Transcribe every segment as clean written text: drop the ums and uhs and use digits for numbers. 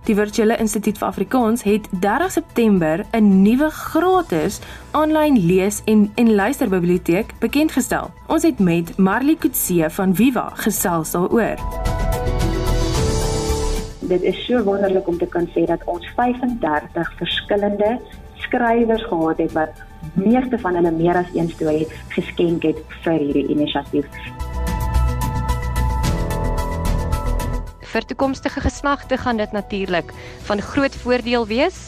Die Virtuele Instituut vir Afrikaans het 30 September 'n nuwe gratis aanlyn lees- en luisterbiblioteek bekendgestel. Ons het met Marlie Coetzee van Viva gesels daaroor. Dit is so wonderlik om te kan sê dat ons 35 verskillende skrywers gehad het wat meeste van hulle meer as een storie geskenk het vir hierdie inisiatief. Vir toekomstige geslagte gaan dit natuurlik van groot voordeel wees.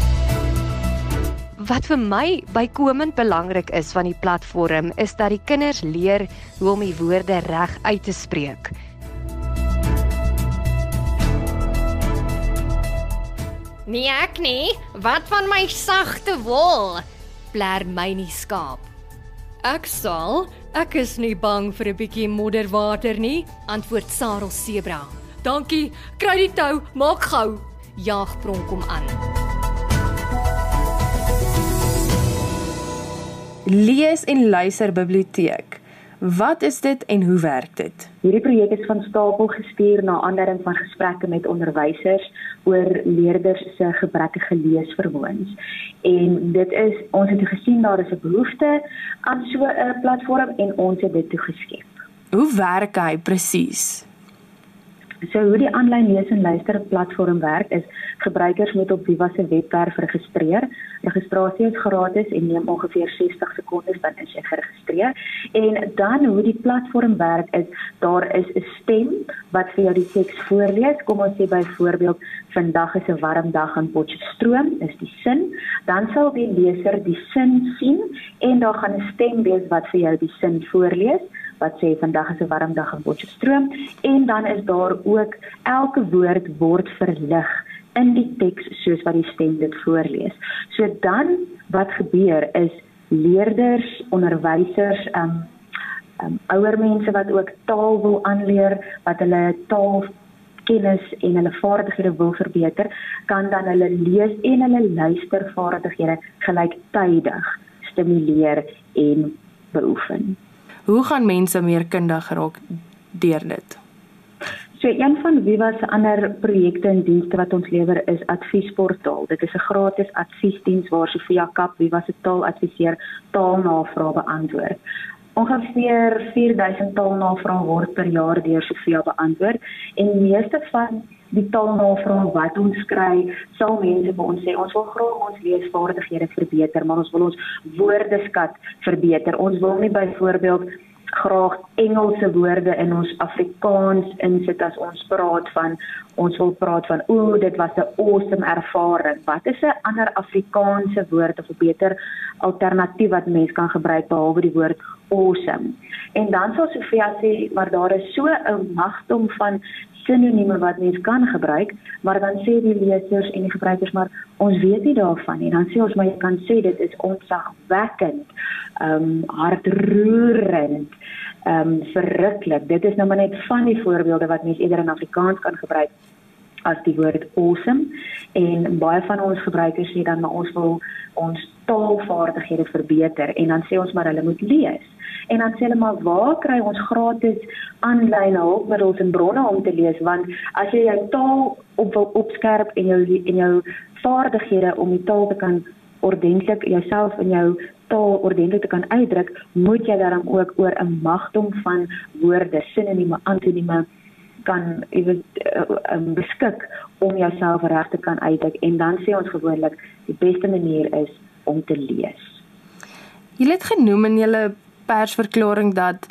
Wat vir my bykomend belangrik is van die platform is dat die kinders leer hoe om die woorde reg uit te spreek. Nee ek nie, wat van my sagte wol? Blaar my nie skaap. Ek is nie bang vir 'n bietjie modderwater nie, antwoord Sarel Sebra. Dankie, kry die tou, maak gou. Jaag Pronk hom aan. Lees- en luisterbiblioteek. Wat is dit en hoe werk dit? Hierdie projek is van stapel gestuur na aanleiding van gesprekke met onderwysers oor leerders se gebrekkige leesvermoëns. En ons het gesien daar is 'n behoefte aan so 'n platform en ons het dit toegeskep. Hoe werk hy presies? So hoe die aanlyn lees- en luister platform werk is, gebruikers moet op Viva se webwerf registreer. Registrasie is gratis en neem ongeveer 60 sekondes, dan is jy geregistreer. En dan hoe die platform werk is, daar is 'n stem wat vir jou die teks voorlees. Kom ons sê byvoorbeeld, vandag is 'n warm dag in Potchefstroom, is die sin. Dan sal die leser die sin sien en daar gaan 'n stem wees wat vir jou die sin voorlees, wat sê vandag is 'n warm dag in Potchefstroom, en dan is daar ook elke woord word verlig in die teks soos wat die stem dit voorlees. So dan wat gebeur is leerders, onderwysers, ouer mense wat ook taal wil aanleer, wat hulle taalkennis en hulle vaardighede wil verbeter, kan dan hulle lees- en hulle luistervaardighede gelyktydig stimuleer en beoefen. Hoe gaan mense meer kundig raak deur dit? So een van Viva se ander projekte en dienste wat ons lewer is Adviesportaal. Dit is 'n gratis adviesdiens waar Sofia Kap, Viva se taaladviseur, taalnavrae beantwoord. Ongeveer 4000 taalnavrae word per jaar deur Sofia beantwoord en die meeste van die taalnavrae wat ons kry, sal mense by ons sê, ons wil graag ons leesvaardighede verbeter, maar ons wil ons woordeskat verbeter. Ons wil nie byvoorbeeld graag Engelse woorde in ons Afrikaans insit as ons wil praat van, dit was 'n awesome ervaring. Wat is 'n ander Afrikaanse woord of 'n beter alternatief wat mens kan gebruik behalwe die woord awesome? En dan sal Sofia sê, maar daar is so 'n magdom van sinonieme wat mens kan gebruik, maar dan sê die lesers en die gebruikers, maar ons weet nie daarvan nie. Dan sê ons, maar jy kan sê dit is ontzagwekkend, hartroerend, verruklik. Dit is nou maar net van die voorbeelde wat mens eerder in Afrikaans kan gebruik as die woord awesome. En baie van ons gebruikers sê dan, maar ons wil ons taalvaardighede verbeter, en dan sê ons maar hulle moet lees. En dan sê hulle, maar waar kry ons gratis aanlyn hulpmiddels en bronne om te lees? Want as jy jou taal wil opskerp en jou vaardighede om die taal te kan ordentlik, jouself in jou taal ordentlik te kan uitdruk, moet jy daarom ook oor 'n magdom van woorde, sinonieme, antonieme kan beskik om jouself reg te kan uitdruk. En dan sê ons gewoonlik, die beste manier is om te lees. Jy het genoem in julle persverklaring dat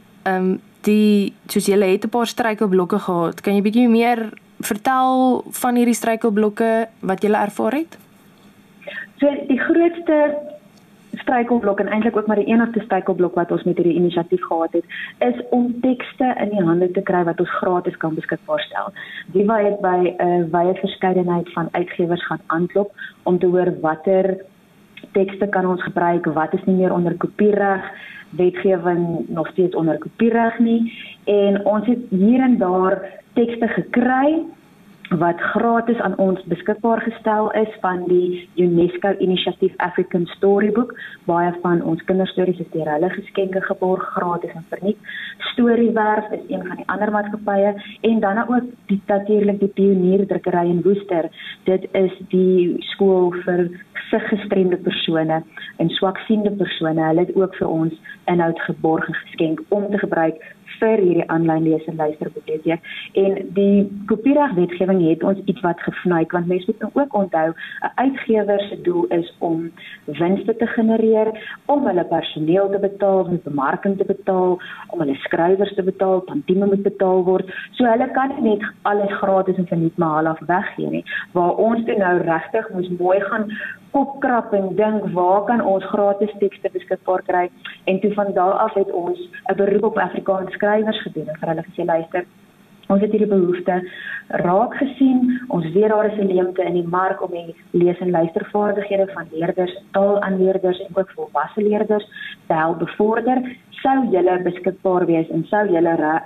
soos julle het 'n paar struikelblokke gehad. Kan jy bietjie meer vertel van hierdie struikelblokke wat julle ervaar het? So die grootste struikelblok en eintlik ook maar die enigste struikelblok wat ons met hierdie inisiatief gehad het, is om tekste in die hande te kry wat ons gratis kan beskikbaar stel. Viva het by 'n wye verskeidenheid van uitgewers gaan aanklop om te hoor watter tekste kan ons gebruik, wat is nie meer onder kopiereg, wetgewing nog steeds onder kopiereg nie, en ons het hier en daar tekste gekry wat gratis aan ons beskikbaar gestel is van die UNESCO Initiative African Storybook. Baie van ons kinderstories is deur hulle geskenke geborg, gratis en verniet. Storywerf is een van die ander maatskappye en dan ook natuurlik die Pionierdrukkery in Woester. Dit is die skool vir siggestremde persone en swaksiende persone. Hulle het ook vir ons inhoud geborg en geskenk om te gebruik vir hierdie aanlyn lees en luister biblioteek. En die kopieregwetgewing het ons iets wat gefnuik, want mense moet ook onthou, 'n uitgewer se doel is om winste te genereer, om hulle personeel te betaal, om bemarking te betaal, om hulle skrywers te betaal, tantieme moet betaal word. So hulle kan nie net alles gratis en verniet maar half weggee nie. Waar ons toe nou regtig moes mooi gaan opkrap en dink, waar kan ons gratis tekste beskikbaar kry? En toe van daar af het ons 'n beroep op Afrikaans skrywers gedoen en vir hulle gesê, luister, ons het hierdie behoefte raak gesien, ons weet daar is 'n leemte in die mark om die lees- en luistervaardighede van leerders, taalaanleerders en ook volwasse leerders te help bevorder. Sou julle beskikbaar wees en sou julle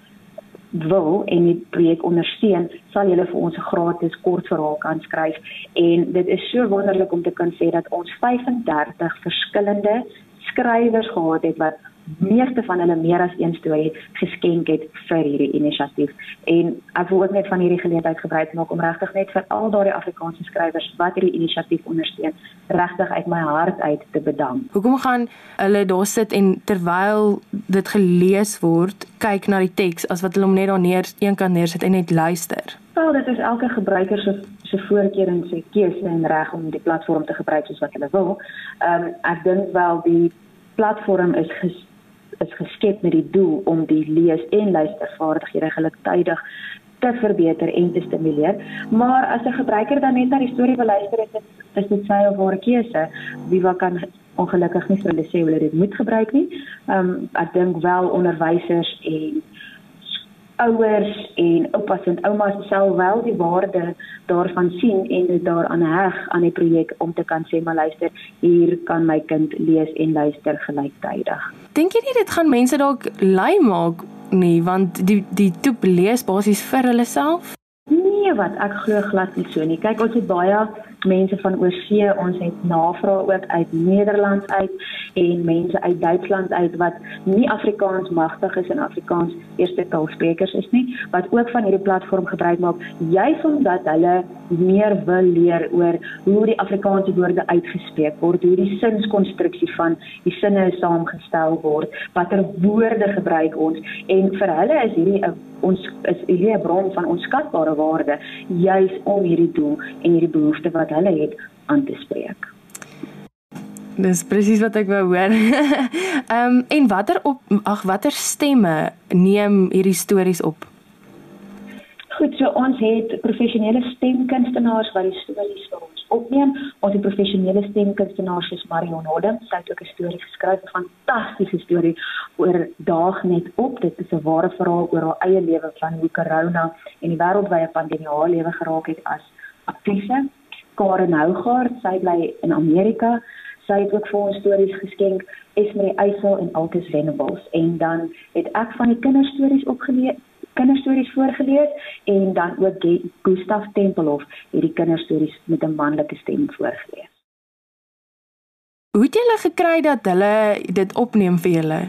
wil en die projek ondersteun, sal julle vir ons 'n gratis kortverhaal kan skryf. En dit is so wonderlik om te kan sê dat ons 35 verskillende skrywers gehad het wat meeste van hulle meer as een storie geskenk het vir hierdie inisiatief. En ek wil ook net van hierdie geleentheid gebruik maak om regtig net vir al daardie Afrikaanse skrywers wat hierdie inisiatief ondersteun, regtig uit my hart uit te bedank. Hoekom gaan hulle daar sit en terwyl dit gelees word, kyk na die teks as wat hulle hom net daar een kant neersit en net luister? Wel, dit is elke gebruiker se voorkeur en sy keuse en reg om die platform te gebruik soos wat hulle wil. Ek dink wel die platform is geskep met die doel om die lees- en luistervaardighede gelyktydig te verbeter en te stimuleer. Maar as 'n gebruiker dan net na die storie wil luister, is dit sy of haar keuse. Viva kan ongelukkig nie vir hulle sê hoe hulle dit moet gebruik nie. Ek dink wel onderwysers en ouers en oupas en oumas sal wel die waarde daarvan sien en dit daaraan heg aan die projek om te kan sê, maar luister, hier kan my kind lees en luister gelyktydig. Dink jy nie dit gaan mense dalk lui maak nie, want die toep lees basies vir hulle self? Nee, wat ek glo glad nie so nie. Kyk, ons het baie mense van oorsee, ons het navraag ook uit Nederland uit en mense uit Duitsland uit wat nie Afrikaans magtig is en Afrikaans eerste taalsprekers is nie, wat ook van hierdie platform gebruik maak, juis omdat hulle meer wil leer oor hoe die Afrikaanse woorde uitgespreek word, hoe die sinskonstruksie van die sinne saamgestel word, watter woorde gebruik ons, en vir hulle is hierdie 'n bron van onskatbare waarde, juis om hierdie doel en hierdie behoefte wat hulle het aan te spreek. Dis presies wat ek wou hoor. En watter stemme neem hierdie stories op? Goed, so ons het professionele stemkunstenaars wat die stories vir ons opneem. Ons het professionele stemkunstenaars soos Marion Hodem, sy het ook 'n storie geskryf, 'n fantastiese storie oor Daag net op. Dit is 'n ware verhaal oor haar eie lewe van hoe corona en die wêreldwye pandemie haar lewe geraak het as aktrise. Karen Hougaard, sy bly in Amerika. Sy het ook vir ons stories geskenk, Esmerie Eysel en Altus Venables. En dan het ek van die kinderstories voorgelees en dan ook Gustav Tempelhof het die kinderstories met 'n manlike stem voorgelees. Hoe het julle gekry dat hulle dit opneem vir julle?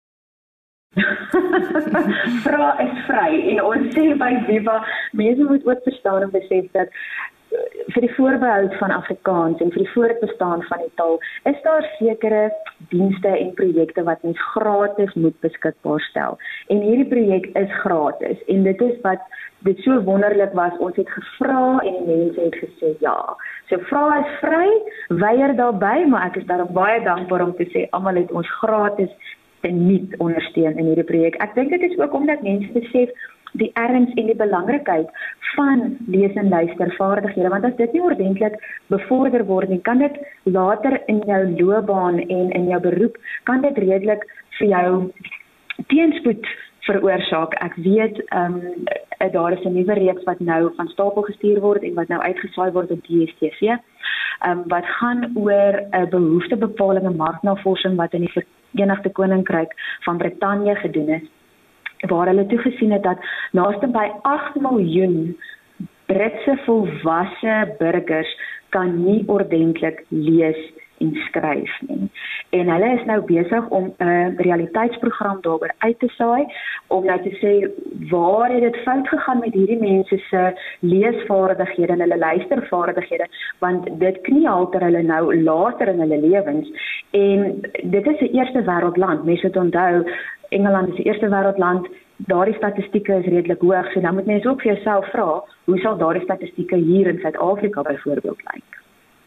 Vra is vry en ons sê by Viva, mense moet ook verstaan en besef dat vir die voorbehoud van Afrikaans en vir die voortbestaan van die taal, is daar sekere dienste en projekte wat mens gratis moet beskikbaar stel. En hierdie projek is gratis en dit is wat dit so wonderlik was, ons het gevra en die mense het gesê ja. So vra is vry, weier daarby, maar ek is daarom baie dankbaar om te sê, almal het ons gratis en nie ondersteun in hierdie projek. Ek dink dit is ook omdat mense besef die erns en die belangrikheid van lees- en luistervaardighede, want as dit nie ordentlik bevorder word nie, kan dit later in jou loopbaan en in jou beroep, kan dit redelik vir jou teenspoed veroorsaak. Ek weet, daar is 'n nuwe reeks wat nou van stapel gestuur word en wat nou uitgesaai word op DStv, wat gaan oor 'n behoeftebepaling en marknavorsing wat in die Verenigde Koninkryk van Brittanje gedoen is, waar hulle toegesien het dat naaste by 8 miljoen Britse volwasse burgers kan nie ordentlik lees en skryf nie. En hulle is nou besig om 'n realiteitsprogram daaroor uit te saai, om nou te sê, waar het dit fout gegaan met hierdie mense se leesvaardighede en hulle luistervaardighede, want dit kniehalter hulle nou later in hulle lewens. En dit is 'n eerste wêreldland. Mense moet onthou, Engeland is 'n eerste wêreldland, daardie statistieke is redelik hoog, so dan moet mense ook vir jouself vra, hoe sal daardie statistieke hier in Suid-Afrika byvoorbeeld lyk?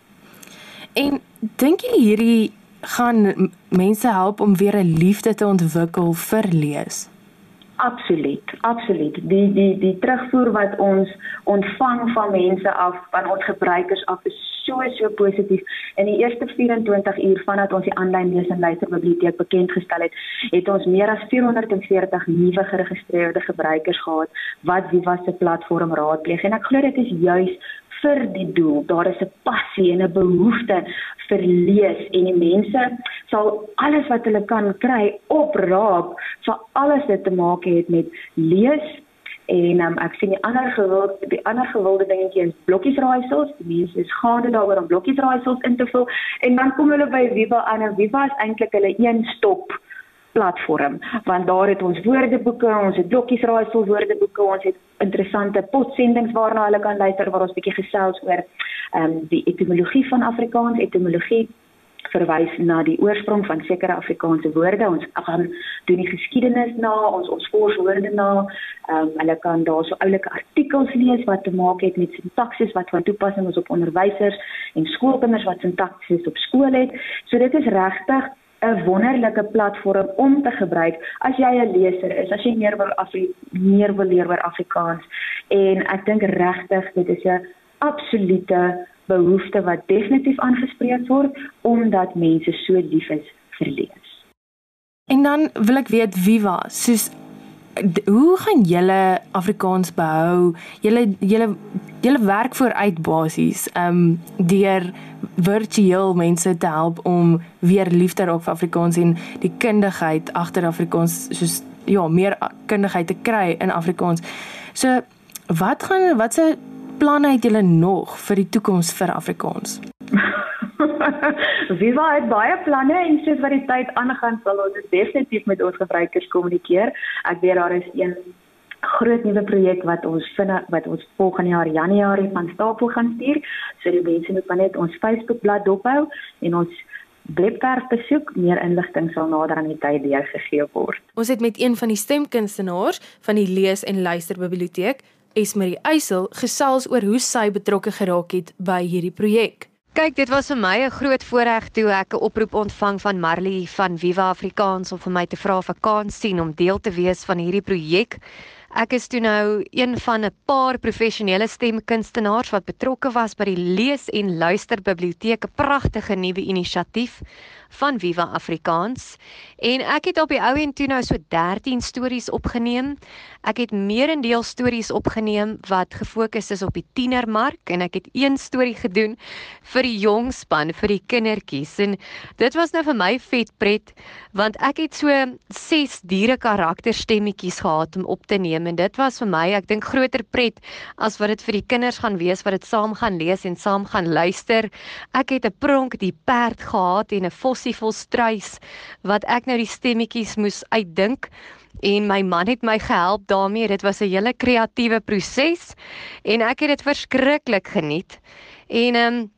En dink jy hierdie gaan mense help om weer 'n liefde te ontwikkel vir lees? Absoluut. Die terugvoer wat ons ontvang van mense af, van ons gebruikers af, is so positief. In die eerste 24 uur vandat ons die aanlyn lees- en luisterbiblioteek bekend gestel het ons meer as 440 nuwe geregistreerde gebruikers gehad wat Viva se platform raadpleeg. En ek glo dit is juis vir die doel. Daar is 'n passie en 'n behoefte vir lees, en die mense sal alles wat hulle kan kry opraap, sal alles dit te maak het met lees. En ek sien die ander gewilde dingetjie is blokkiesraaisels. Die mense is gaande daaroor om blokkiesraaisels in te vul, en dan kom hulle by Viva aan, en Viva is eintlik hulle een-stop platform, want daar het ons woordeboeke, ons het blokkiesraaisel woordeboeke, ons het interessante potsendings waarna hulle kan luister, waar ons bietjie gesels oor die etimologie van Afrikaans. Etimologie verwys na die oorsprong van sekere Afrikaanse woorde. Ons gaan doen die geskiedenis na, ons vors woorde na. Hulle kan daar so oulike artikels lees wat te maak het met sintaksis wat van toepassing is op onderwysers en skoolkinders wat sintaksis op skool het. So dit is regtig 'n wonderlike platform om te gebruik as jy 'n leser is, as jy meer wil leer oor Afrikaans. En ek dink regtig dit is 'n absolute behoefte wat definitief aangespreek word, omdat mense so lief is vir lees. En dan wil ek weet, Viva, soos hoe gaan julle Afrikaans behou? Julle werk vooruit basies deur virtueel mense te help om weer lief te raak vir Afrikaans en die kundigheid agter Afrikaans, soos meer kundigheid te kry in Afrikaans. So wat se planne het julle nog vir die toekoms vir Afrikaans? Viva het baie planne, en soos wat die tyd aangaan sal ons definitief met ons gebruikers kommunikeer. Ek weet daar is een groot nuwe projek wat ons volgende jaar Januarie van stapel gaan stuur. So die mense moet maar net ons Facebookblad dophou en ons webwerf besoek. Meer inligting sal nader aan die tyd deurgegee word. Ons het met een van die stemkunstenaars van die Lees- en Luisterbiblioteek, Esmerie Eysel, gesels oor hoe sy betrokke geraak het by hierdie projek. Kyk, dit was vir my 'n groot voorreg toe ek 'n oproep ontvang van Marley van Viva Afrikaans om vir my te vra of ek kan sien om deel te wees van hierdie projek. Ek is toe nou een van 'n paar professionele stemkunstenaars wat betrokke was by die Lees- en Luisterbiblioteek, 'n pragtige nuwe inisiatief van Viva Afrikaans. En ek het op die ou end toe nou so 13 stories opgeneem. Ek het meerendeel stories opgeneem wat gefokus is op die tienermark, en ek het een storie gedoen vir die jong span, vir die kindertjies. En dit was nou vir my vet pret, want ek het so 6 diere karakterstemmetjies gehad om op te neem, en dit was vir my, ek dink, groter pret as wat dit vir die kinders gaan wees, wat dit saam gaan lees en saam gaan luister. Ek het 'n pronk die perd gehad en 'n vossie vol struis, wat ek nou die stemmetjies moes uitdink, en my man het my gehelp daarmee. Dit was 'n hele kreatiewe proses, en ek het dit verskriklik geniet. En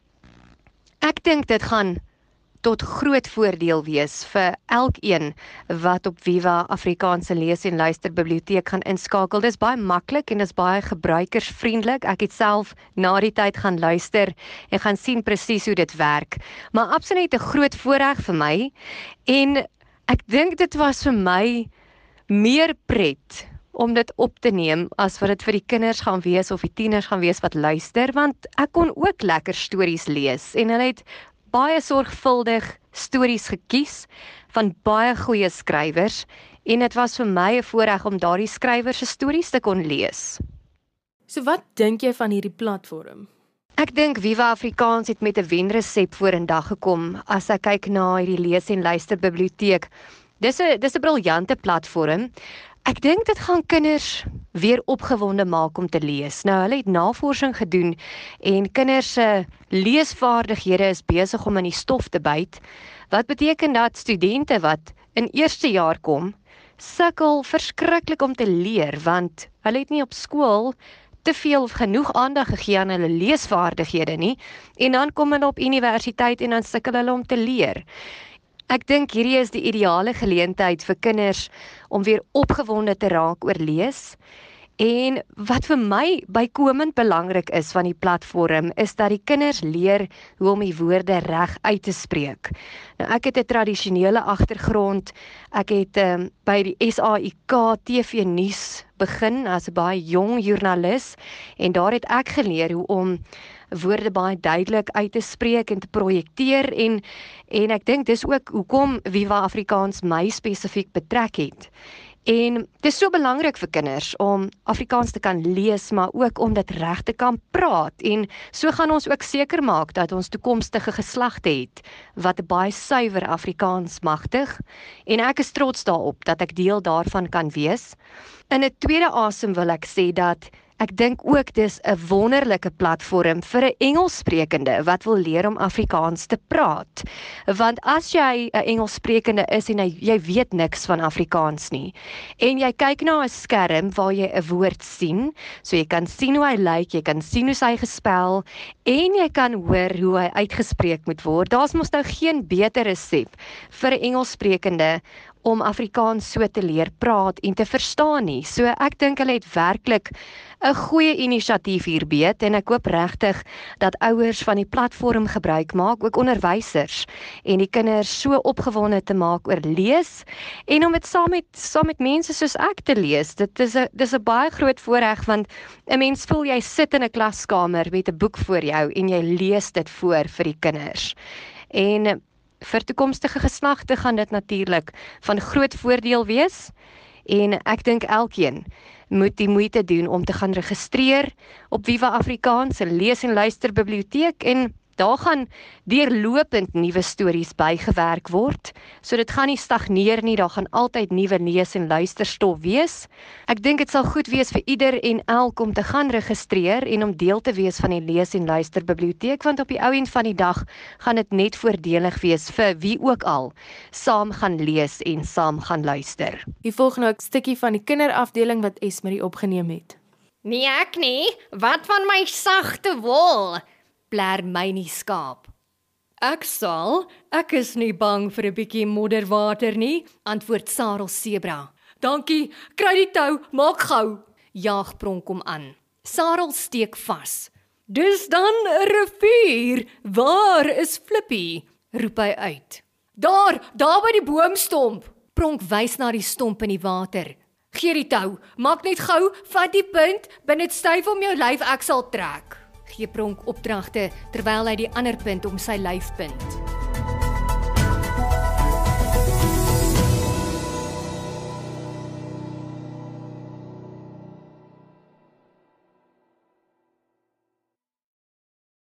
ek dink dit gaan tot groot voordeel wees vir elkeen wat op Viva Afrikaanse Lees- en Luisterbiblioteek gaan inskakel. Dis baie maklik en dis baie gebruikersvriendelik. Ek het self na die tyd gaan luister en gaan sien presies hoe dit werk. Maar absoluut 'n groot voorreg vir my, en ek dink dit was vir my meer pret om dit op te neem as wat dit vir die kinders gaan wees of die tieners gaan wees wat luister, want ek kon ook lekker stories lees, en hulle het baie sorgvuldig stories gekies van baie goeie skrywers, en dit was vir my 'n voorreg om daardie skrywers se stories te kon lees. So wat dink jy van hierdie platform? Ek dink Viva Afrikaans het met 'n wenresep vorendag gekom as ek kyk na hierdie Lees- en Luisterbiblioteek. Dis 'n briljante platform. Ek dink dit gaan kinders weer opgewonde maak om te lees. Nou, hulle het navorsing gedoen en kinders se leesvaardighede is besig om in die stof te byt. Wat beteken dat studente wat in eerste jaar kom, sukkel verskriklik om te leer, want hulle het nie op skool te veel of genoeg aandag gegee aan hulle leesvaardighede nie, en dan kom hulle op universiteit en dan sukkel hulle om te leer. Ek dink hierdie is die ideale geleentheid vir kinders om weer opgewonde te raak oor lees. En wat vir my bykomend belangrik is van die platform, is dat die kinders leer hoe om die woorde reg uit te spreek. Nou, ek het 'n tradisionele agtergrond. Ek het by die SAIK TV nuus begin as 'n baie jong joernalis, en daar het ek geleer hoe om woorde baie duidelik uit te spreek en te projekteer, en ek dink dis ook hoekom Viva Afrikaans my spesifiek betrek het. En dit is so belangrik vir kinders om Afrikaans te kan lees, maar ook om dit reg te kan praat, en so gaan ons ook seker maak dat ons toekomstige geslagte het wat baie suiwer Afrikaans magtig, en ek is trots daarop dat ek deel daarvan kan wees. In 'n tweede asem wil ek sê dat ek dink ook dis 'n wonderlike platform vir 'n Engelssprekende wat wil leer om Afrikaans te praat. Want as jy 'n Engelssprekende is en jy weet niks van Afrikaans nie, en jy kyk na 'n skerm waar jy 'n woord sien, so jy kan sien hoe hy lyk, jy kan sien hoe hy gespel, en jy kan hoor hoe hy uitgespreek moet word, daar's mos nou geen beter resep vir 'n Engelssprekende om Afrikaans so te leer praat en te verstaan nie. So ek dink hulle het werklik 'n goeie inisiatief hier beet, en ek hoop regtig dat ouers van die platform gebruik maak, ook onderwysers, en die kinders so opgewonde te maak oor lees, en om dit saam met mense soos ek te lees. Dis 'n baie groot voorreg, want 'n mens voel jy sit in 'n klaskamer met 'n boek voor jou en jy lees dit voor vir die kinders. En vir toekomstige geslagte gaan dit natuurlik van groot voordeel wees, en ek dink elkeen moet die moeite doen om te gaan registreer op Viva Afrikaans se lees- en luisterbiblioteek, en daar gaan deurlopend nuwe stories bygewerk word, so dit gaan nie stagneer nie, daar gaan altyd nuwe lees- en luisterstof wees. Ek dink dit sal goed wees vir ieder en elk om te gaan registreer en om deel te wees van die lees- en luisterbiblioteek, want op die ou end van die dag gaan dit net voordelig wees vir wie ook al saam gaan lees en saam gaan luister. Hier volg nou 'n stukkie van die kinderafdeling wat Esmerie opgeneem het. Nee ek nie, wat van my sagte wol? Blaar my nie skaap. Ek is nie bang vir 'n bietjie modderwater nie, antwoord Sarel Sebra. Dankie, kry die tou, maak gou. Jaag Pronk hom aan. Sarel steek vas. Dis dan 'n rivier, waar is Flippie? Roep hy uit. Daar by die boomstomp. Pronk wys na die stomp in die water. Gee die tou, maak net gou, vat die punt, bind dit styf om jou lyf, ek sal trek. Gee Pronk opdragte terwyl hy die ander punt om sy lyf bind.